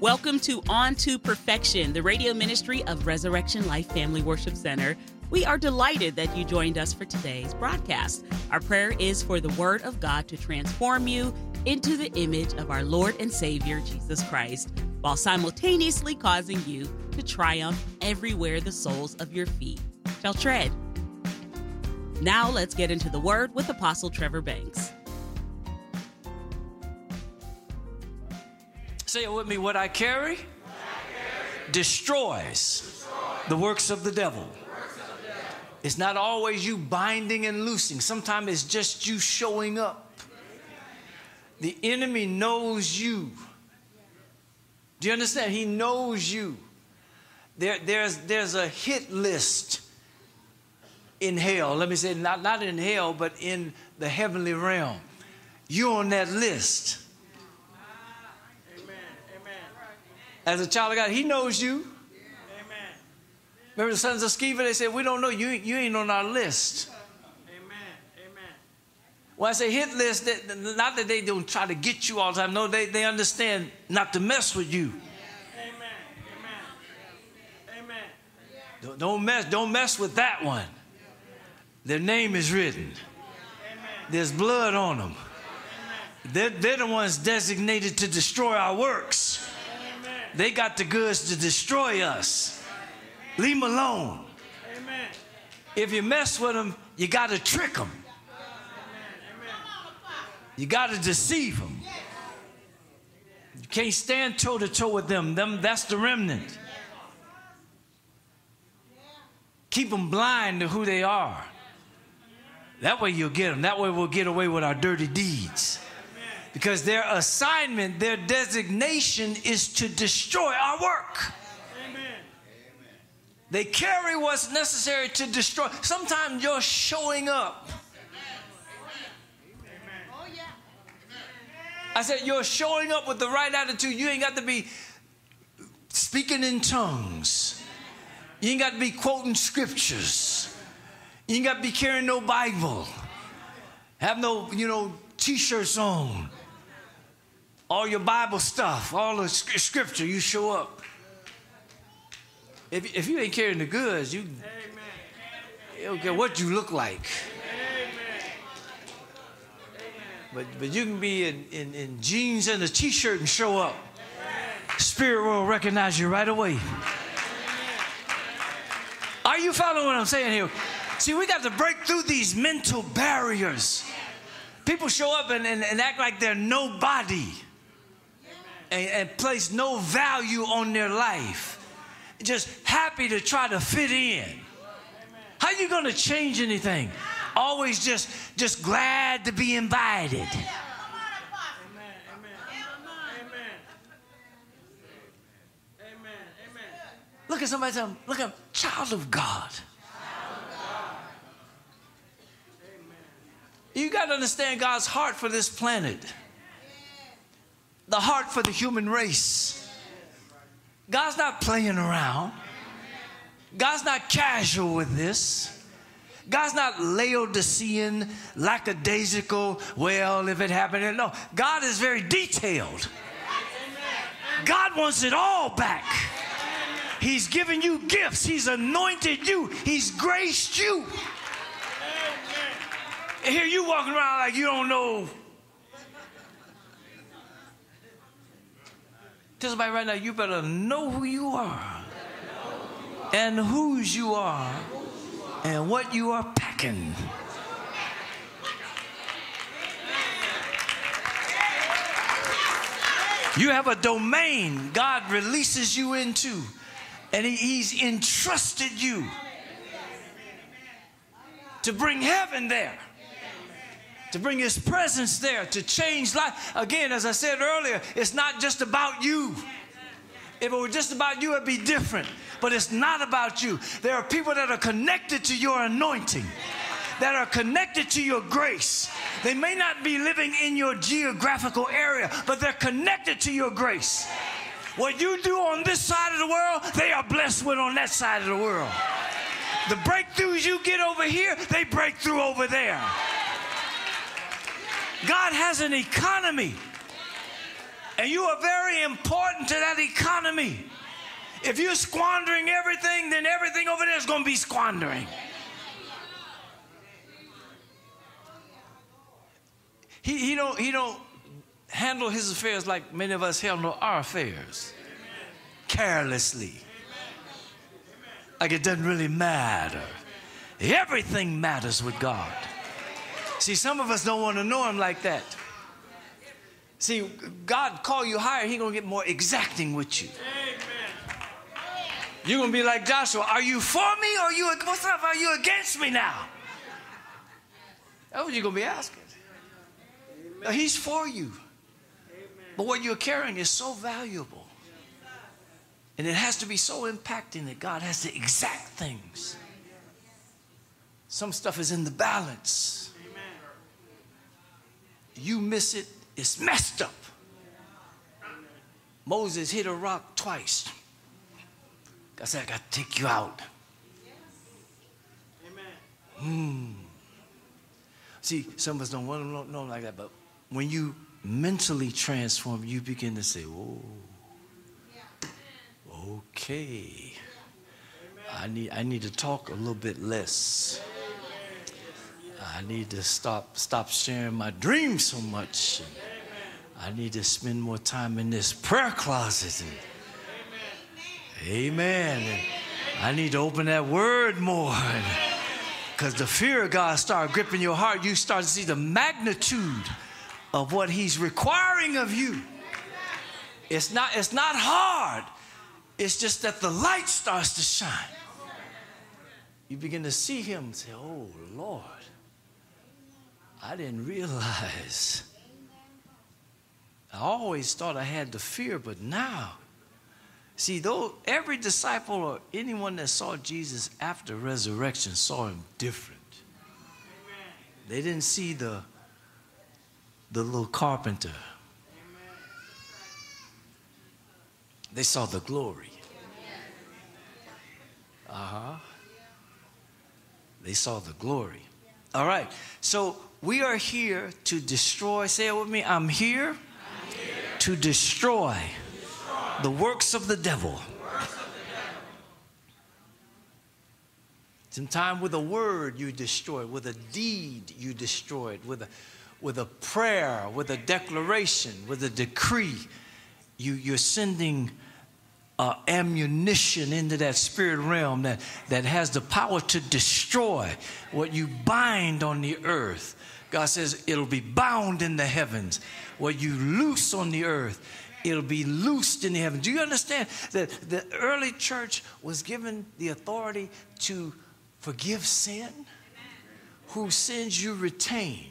Welcome to On to Perfection, the radio ministry of Resurrection Life Family Worship Center. We are delighted that you joined us for today's broadcast. Our prayer is for the Word of God to transform you into the image of our Lord and Savior, Jesus Christ, while simultaneously causing you to triumph everywhere the soles of your feet shall tread. Now let's get into the Word with Apostle Trevor Banks. Say it with me. What I carry, destroys the works of the devil. It's not always you binding and loosing. Sometimes it's just you showing up. The enemy knows you. Do you understand? He knows you. There's a hit list in hell. Let me say not in hell, but in the heavenly realm. You're on that list. As a child of God, he knows you. Amen. Remember the sons of Sceva, they said, we don't know, you ain't on our list. Amen. Amen. When I say hit list, not that they don't try to get you all the time. No, they understand not to mess with you. Amen. Amen. Amen. Don't mess with that one. Their name is written. Amen. There's blood on them. Amen. They're the ones designated to destroy our works. They got the goods to destroy us. Leave them alone. Amen. If you mess with them, you got to trick them. You got to deceive them. You can't stand toe to toe with them. That's the remnant. Keep them blind to who they are. That way you'll get them. That way we'll get away with our dirty deeds. Because their assignment, their designation is to destroy our work. Amen. They carry what's necessary to destroy. Sometimes you're showing up. Amen. I said you're showing up with the right attitude. You ain't got to be speaking in tongues. You ain't got to be quoting scriptures. You ain't got to be carrying no Bible. Have no, T-shirts on. All your Bible stuff, all the scripture, you show up. If you ain't carrying the goods, you don't care what you look like. But you can be in jeans and a T-shirt and show up. Spirit will recognize you right away. Are you following what I'm saying here? See, we got to break through these mental barriers. People show up and act like they're nobody and place no value on their life. Just happy to try to fit in. How are you going to change anything? Always just glad to be invited. Look at somebody, tell them, look at child of God. You got to understand God's heart for this planet. The heart for the human race. God's not playing around. God's not casual with this. God's not Laodicean, lackadaisical, well, if it happened. No, God is very detailed. God wants it all back. He's given you gifts. He's anointed you. He's graced you. And here you walking around like you don't know. Tell somebody right now, you better know who you are and whose you are and what you are packing. You have a domain God releases you into, and He's entrusted you to bring heaven there. To bring His presence there, to change life. Again, as I said earlier, it's not just about you. If it were just about you, it'd be different. But it's not about you. There are people that are connected to your anointing, that are connected to your grace. They may not be living in your geographical area, but they're connected to your grace. What you do on this side of the world, they are blessed with on that side of the world. The breakthroughs you get over here, they break through over there. God has an economy. And you are very important to that economy. If you're squandering everything, then everything over there is going to be squandering. He don't handle his affairs like many of us handle our affairs. Carelessly. Like it doesn't really matter. Everything matters with God. See, some of us don't want to know him like that. See, God call you higher, he's going to get more exacting with you. You're going to be like Joshua. Are you for me or what's up? Are you against me now? That's what you're going to be asking. Now, he's for you. But what you're carrying is so valuable. And it has to be so impacting that God has to exact things. Some stuff is in the balance. You miss it, it's messed up. Moses hit a rock twice. God said, I got to take you out. See, some of us don't want to know like that, but when you mentally transform, you begin to say, oh, okay. I need to talk a little bit less. I need to stop sharing my dreams so much. I need to spend more time in this prayer closet. Amen. And I need to open that word more. Because the fear of God starts gripping your heart. You start to see the magnitude of what he's requiring of you. It's not hard. It's just that the light starts to shine. You begin to see him and say, oh, Lord, I didn't realize. I always thought I had the fear, but now, see, though every disciple or anyone that saw Jesus after resurrection saw him different. They didn't see the little carpenter. They saw the glory. They saw the glory. All right. So we are here to destroy. Say it with me. I'm here to destroy the works of the devil. Sometimes with a word you destroy, with a deed you destroy it, with a prayer, with a declaration, with a decree, you're sending ammunition into that spirit realm that has the power to destroy what you bind on the earth. God says it'll be bound in the heavens. What you loose on the earth, it'll be loosed in the heavens. Do you understand that the early church was given the authority to forgive sin? Whose sins you retain.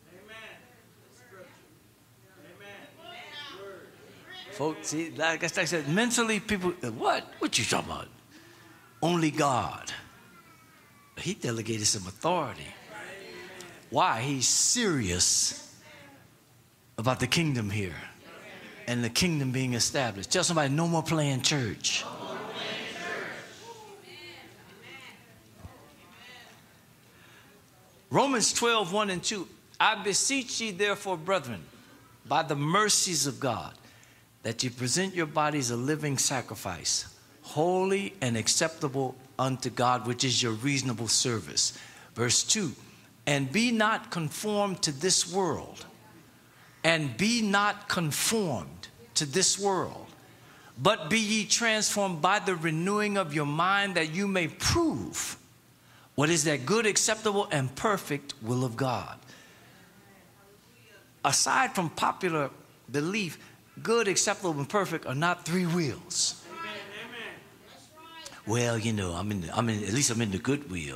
Folks, see, like I said, mentally people, what you talking about? Only God. He delegated some authority. Why? He's serious about the kingdom here and the kingdom being established. Tell somebody, no more playing church. Romans 12, 1 and 2. I beseech ye therefore, brethren, by the mercies of God, that you present your bodies a living sacrifice, holy and acceptable unto God, which is your reasonable service. Verse 2, and be not conformed to this world, and be not conformed to this world, but be ye transformed by the renewing of your mind, that you may prove what is that good, acceptable, and perfect will of God. Aside from popular belief, good, acceptable, and perfect are not three wheels. Well, you know, at least I'm in the good wheel.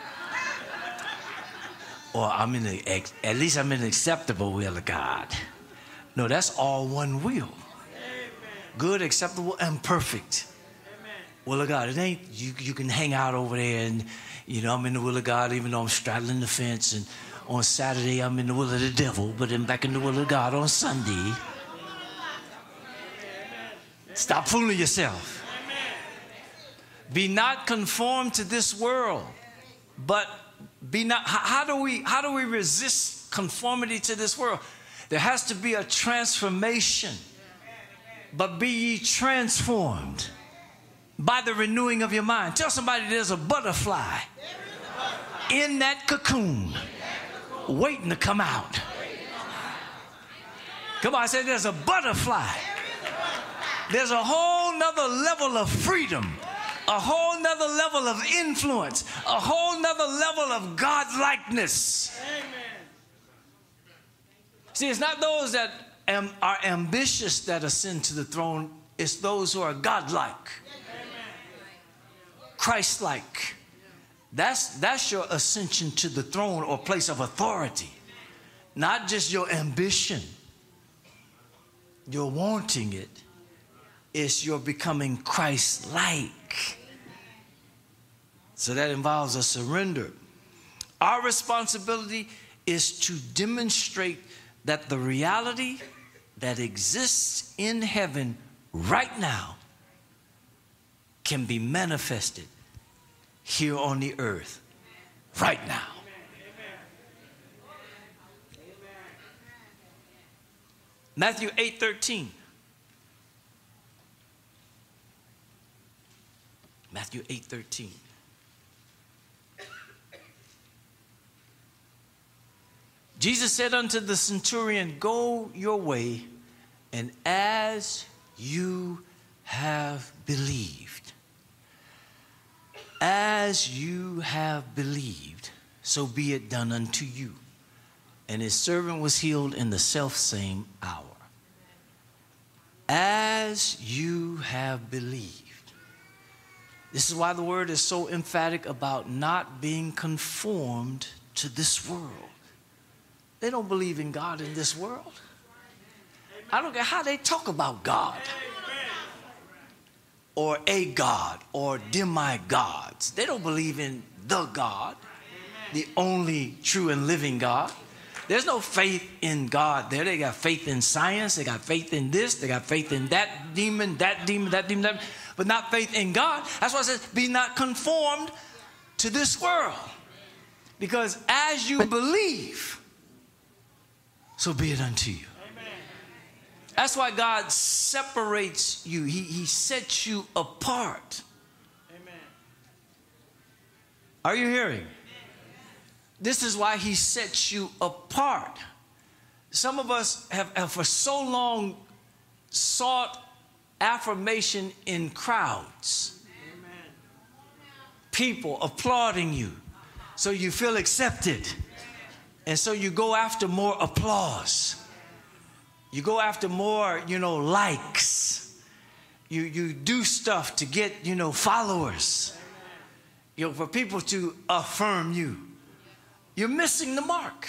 Or at least I'm in the acceptable will of God. No, that's all one wheel. Good, acceptable, and perfect will of God. It ain't you can hang out over there and, you know, I'm in the will of God even though I'm straddling the fence, and on Saturday I'm in the will of the devil, but I'm back in the will of God on Sunday. Stop fooling yourself. Be not conformed to this world, but be not. How do we resist conformity to this world? There has to be a transformation. but be ye transformed by the renewing of your mind. Tell somebody there's a butterfly in that cocoon waiting to come out. Come on, I said there's a butterfly. There's a whole nother level of freedom, a whole nother level of influence, a whole nother level of God-likeness. See, it's not those that are ambitious that ascend to the throne. It's those who are God-like, Christ-like. That's your ascension to the throne or place of authority, not just your ambition. You're wanting it. It's your becoming Christ-like. So that involves a surrender. Our responsibility is to demonstrate that the reality that exists in heaven right now can be manifested here on the earth right now. Matthew 8:13. Matthew 8:13. Jesus said unto the centurion, go your way, and as you have believed, so be it done unto you. And his servant was healed in the selfsame hour. As you have believed. This is why the word is so emphatic about not being conformed to this world. They don't believe in God in this world. I don't care how they talk about God or a God or demigods. They don't believe in the God, the only true and living God. There's no faith in God there. They got faith in science. They got faith in this. They got faith in that demon, but not faith in God. That's why it says, be not conformed to this world. Because as you believe, so be it unto you. Amen. That's why God separates you. He sets you apart. Amen. Are you hearing? Amen. This is why he sets you apart. Some of us have for so long sought affirmation in crowds. Amen. People applauding you so you feel accepted. And so you go after more applause. You go after more, likes. You do stuff to get, followers. For people to affirm you. You're missing the mark.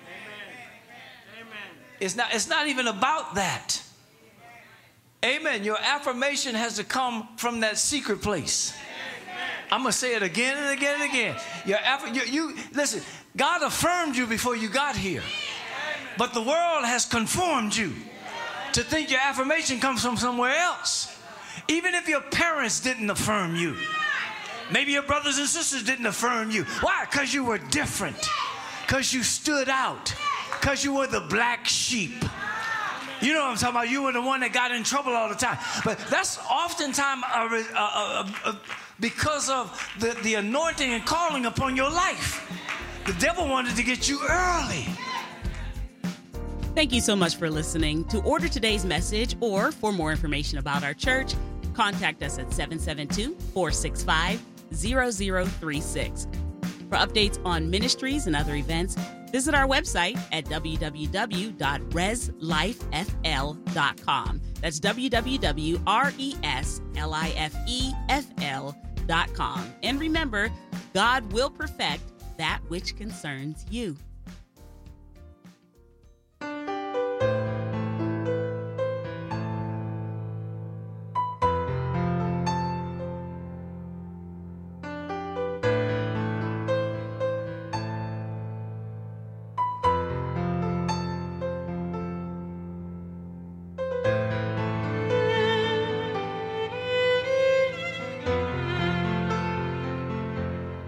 It's not even about that. Amen. Your affirmation has to come from that secret place. I'm going to say it again and again and again. Listen, God affirmed you before you got here. But the world has conformed you to think your affirmation comes from somewhere else. Even if your parents didn't affirm you. Maybe your brothers and sisters didn't affirm you. Why? Because you were different. Because you stood out. Because you were the black sheep. You know what I'm talking about? You were the one that got in trouble all the time. But that's oftentimes because of the anointing and calling upon your life. The devil wanted to get you early. Thank you so much for listening. To order today's message or for more information about our church, contact us at 772-465-0036. For updates on ministries and other events, visit our website at www.reslifefl.com. That's www.reslifefl.com. And remember, God will perfect that which concerns you.